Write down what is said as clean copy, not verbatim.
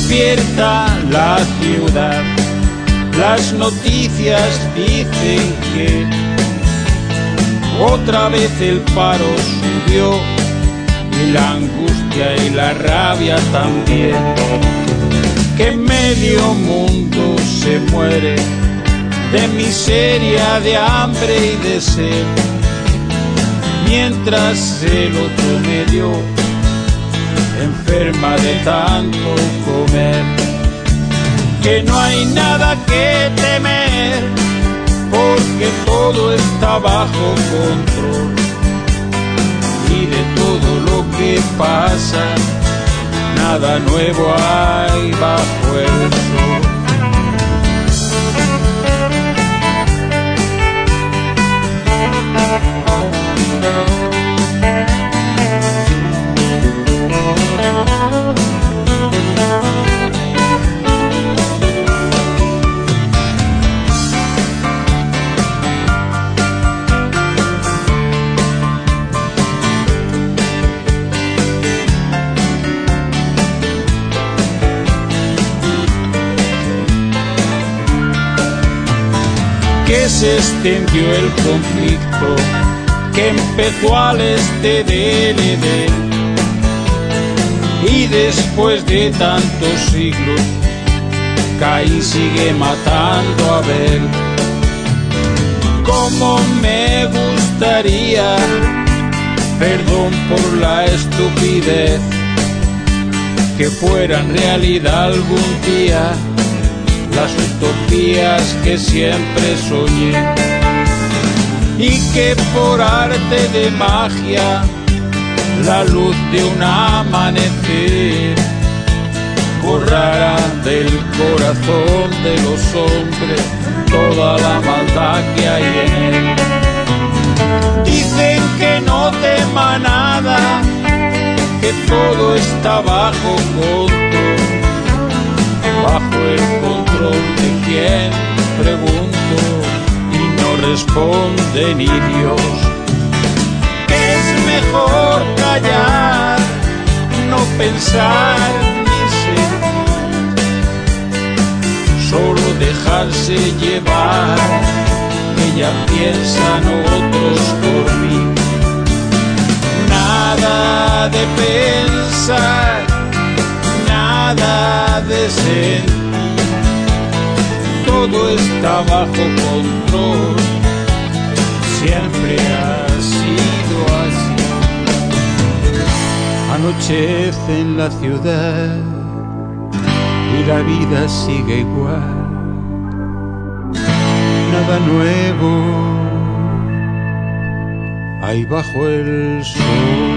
despierta la ciudad. Las noticias dicen que otra vez el paro subió y la angustia y la rabia también. Que medio mundo se muere de miseria, de hambre y de sed, mientras el otro medio enferma de tanto comer. Que no hay nada que temer, porque todo está bajo control, y de todo lo que pasa, nada nuevo hay bajo el sol. Que se extendió el conflicto, que empezó al este del Edén, y después de tantos siglos Caín sigue matando a Abel. Como me gustaría, perdón por la estupidez, que fueran realidad algún día las utopías que siempre soñé, y que por arte de magia la luz de un amanecer borrara del corazón de los hombres toda la maldad que hay en él. Dicen que no tema nada, que todo está bajo control. Bajo el control de quien pregunto y no responde ni Dios. Es mejor callar, no pensar ni sentir, solo dejarse llevar, que ya piensan otros por mí. Nada de pensar, nada de sentir, todo está bajo control, siempre ha sido así. Anochece en la ciudad y la vida sigue igual, nada nuevo hay bajo el sol.